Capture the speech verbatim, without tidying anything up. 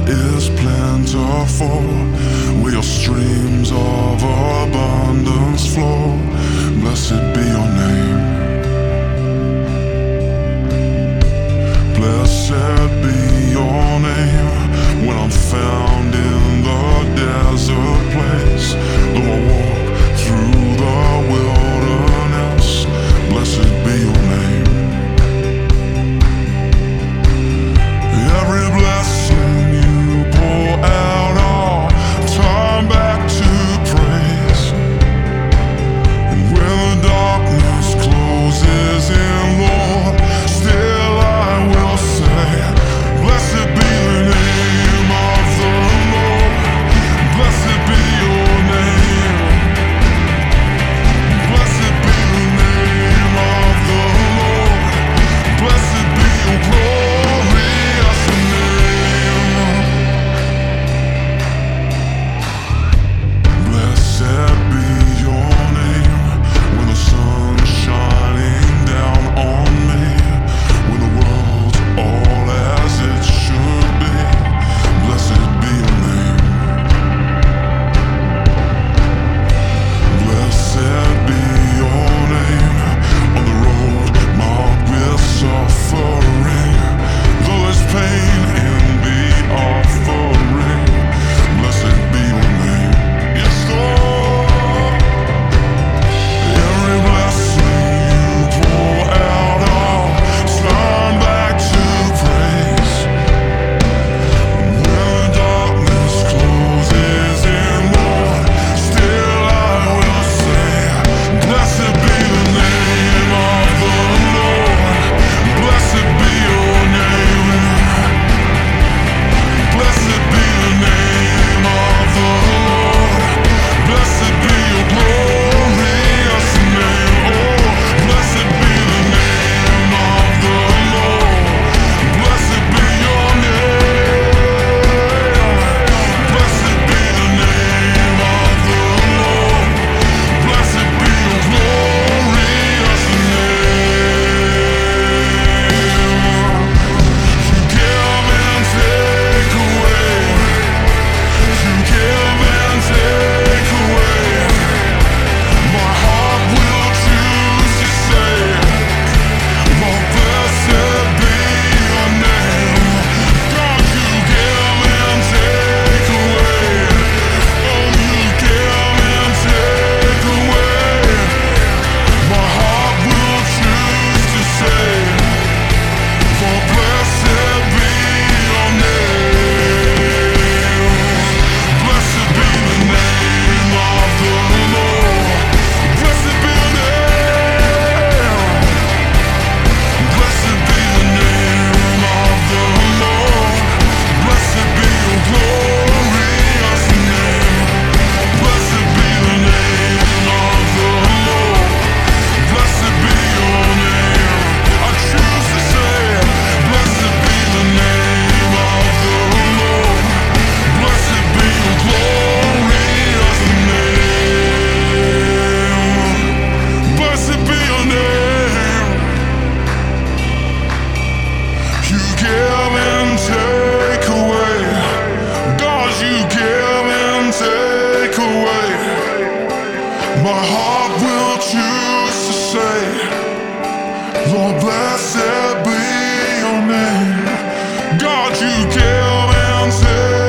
is plentiful, where your streams of abundance flow. Blessed be your name. Blessed be your name. When I'm found in the desert place, though I walk through the wilderness, blessed be your name. Every blessing you pour out, I'll turn back to praise. And when the darkness closes in, Lord, still I will say, blessed be the name of the Lord. Blessed be your name. Blessed be the name of the Lord. Blessed be your glorious name. Blessed be your name. When the sun's shining down on me, when the world's all as it should be, blessed be your name. Blessed be your name. On the road marked with suffering, though there's pain in the offering, blessed be your name. Yes, Lord. Every blessing you pour out, I'll turn back to praise. When the darkness closes in, Lord, still I will say, blessed be the name of the Lord. Blessed be your name. Blessed be the name of the Lord. Blessed be your glorious name. Oh, blessed be the name of the Lord. Blessed be your name. Blessed be the name of the Lord. Blessed be your glorious name. You give and take away. You give and take away. My heart will choose to say, Lord, blessed be your name. God, you give and take away. Oh, you give and take away. My heart will choose to say, Lord, blessed be your name. Blessed be the name of the Lord. Blessed be the name. Blessed be the name of the Lord. Blessed be your glorious name. Blessed be the name of the Lord. Blessed be your name. I choose to say, blessed be the name of the Lord. Blessed be your glorious name. Blessed be your name. You give and take away. God, you give and take away. My heart will choose to say, Lord, blessed be your name. God, you give and take